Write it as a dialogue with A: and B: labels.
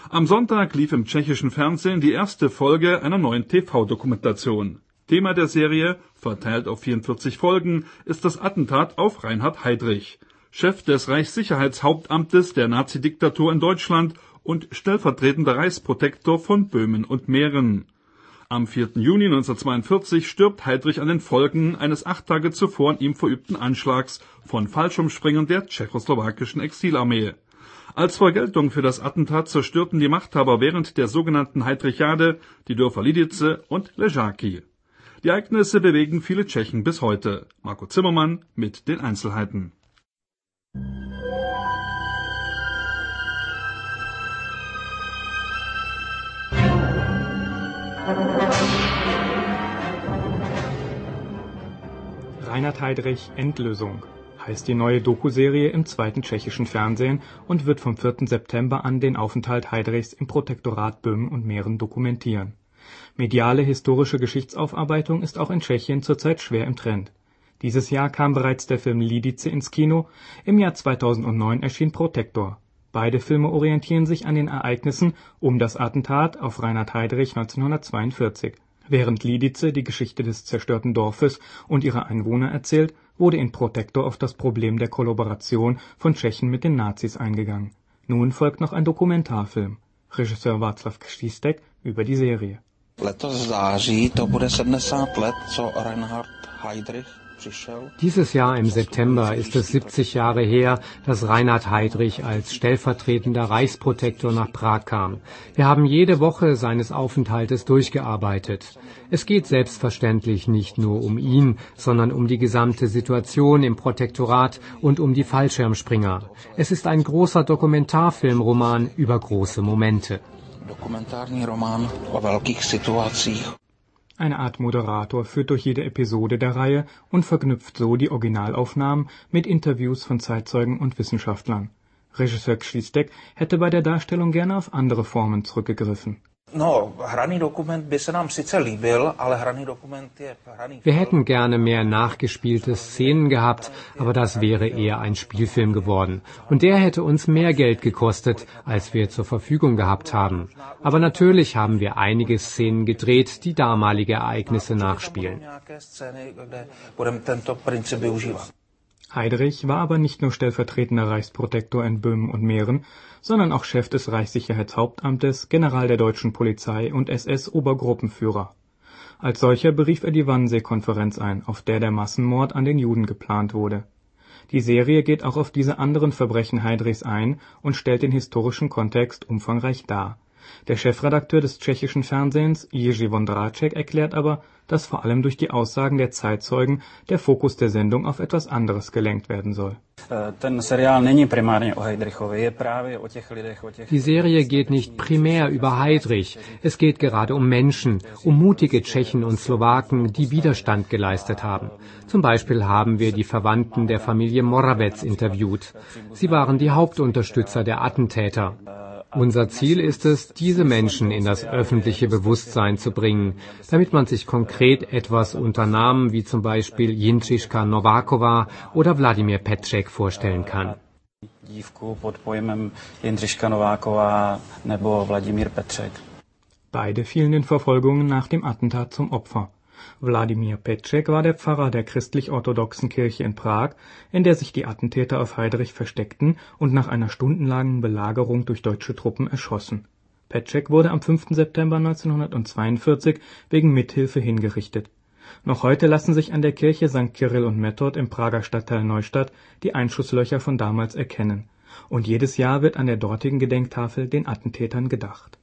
A: Am Sonntag lief im tschechischen Fernsehen die erste Folge einer neuen TV-Dokumentation. Thema der Serie, verteilt auf 44 Folgen, ist das Attentat auf Reinhard Heydrich, Chef des Reichssicherheitshauptamtes der Nazidiktatur in Deutschland und stellvertretender Reichsprotektor von Böhmen und Mähren. Am 4. Juni 1942 stirbt Heydrich an den Folgen eines 8 Tage zuvor an ihm verübten Anschlags von Fallschirmspringern der tschechoslowakischen Exilarmee. Als Vergeltung für das Attentat zerstörten die Machthaber während der sogenannten Heydrichiade die Dörfer Lidice und Ležáky. Die Ereignisse bewegen viele Tschechen bis heute. Marco Zimmermann mit den Einzelheiten.
B: Reinhard Heydrich – Endlösung heißt die neue Dokuserie im zweiten tschechischen Fernsehen und wird vom 4. September an den Aufenthalt Heydrichs im Protektorat Böhmen und Mähren dokumentieren. Mediale historische Geschichtsaufarbeitung ist auch in Tschechien zurzeit schwer im Trend. Dieses Jahr kam bereits der Film Lidice ins Kino, im Jahr 2009 erschien Protektor. Beide Filme orientieren sich an den Ereignissen um das Attentat auf Reinhard Heydrich 1942. Während Lidice die Geschichte des zerstörten Dorfes und ihrer Einwohner erzählt, wurde in Protektor auf das Problem der Kollaboration von Tschechen mit den Nazis eingegangen. Nun folgt noch ein Dokumentarfilm. Regisseur Václav Křístek über die Serie.
C: Letos v září to bude 70 let, co Reinhard Heydrich přišel.
D: Dieses Jahr im September ist es 70 Jahre her, dass Reinhard Heydrich als stellvertretender Reichsprotektor nach Prag kam. Wir haben jede Woche seines Aufenthaltes durchgearbeitet. Es geht selbstverständlich nicht nur um ihn, sondern um die gesamte Situation im Protektorat und um die Fallschirmspringer. Es ist ein großer Dokumentarfilmroman über große Momente.
C: Dokumentární román o velkých situacích.
B: Eine Art Moderator führt durch jede Episode der Reihe und verknüpft so die Originalaufnahmen mit Interviews von Zeitzeugen und Wissenschaftlern. Regisseur Křístek hätte bei der Darstellung gerne auf andere Formen zurückgegriffen.
D: Wir hätten gerne mehr nachgespielte Szenen gehabt, aber das wäre eher ein Spielfilm geworden. Und der hätte uns mehr Geld gekostet, als wir zur Verfügung gehabt haben. Aber natürlich haben wir einige Szenen gedreht, die damalige Ereignisse nachspielen.
B: Heydrich war aber nicht nur stellvertretender Reichsprotektor in Böhmen und Mähren, sondern auch Chef des Reichssicherheitshauptamtes, General der deutschen Polizei und SS-Obergruppenführer. Als solcher berief er die Wannsee-Konferenz ein, auf der der Massenmord an den Juden geplant wurde. Die Serie geht auch auf diese anderen Verbrechen Heydrichs ein und stellt den historischen Kontext umfangreich dar. Der Chefredakteur des tschechischen Fernsehens, Jiří Vondráček, erklärt aber, dass vor allem durch die Aussagen der Zeitzeugen der Fokus der Sendung auf etwas anderes gelenkt werden soll.
D: Die Serie geht nicht primär über Heydrich. Es geht gerade um Menschen, um mutige Tschechen und Slowaken, die Widerstand geleistet haben. Zum Beispiel haben wir die Verwandten der Familie Moravec interviewt. Sie waren die Hauptunterstützer der Attentäter. Unser Ziel ist es, diese Menschen in das öffentliche Bewusstsein zu bringen, damit man sich konkret etwas unter Namen wie zum Beispiel Jindřiška Nováková oder Wladimír Petříček vorstellen kann.
B: Beide fielen den Verfolgungen nach dem Attentat zum Opfer. Wladimír Petříček war der Pfarrer der christlich-orthodoxen Kirche in Prag, in der sich die Attentäter auf Heydrich versteckten und nach einer stundenlangen Belagerung durch deutsche Truppen erschossen. Petříček wurde am 5. September 1942 wegen Mithilfe hingerichtet. Noch heute lassen sich an der Kirche St. Kyrill und Method im Prager Stadtteil Neustadt die Einschusslöcher von damals erkennen. Und jedes Jahr wird an der dortigen Gedenktafel den Attentätern gedacht.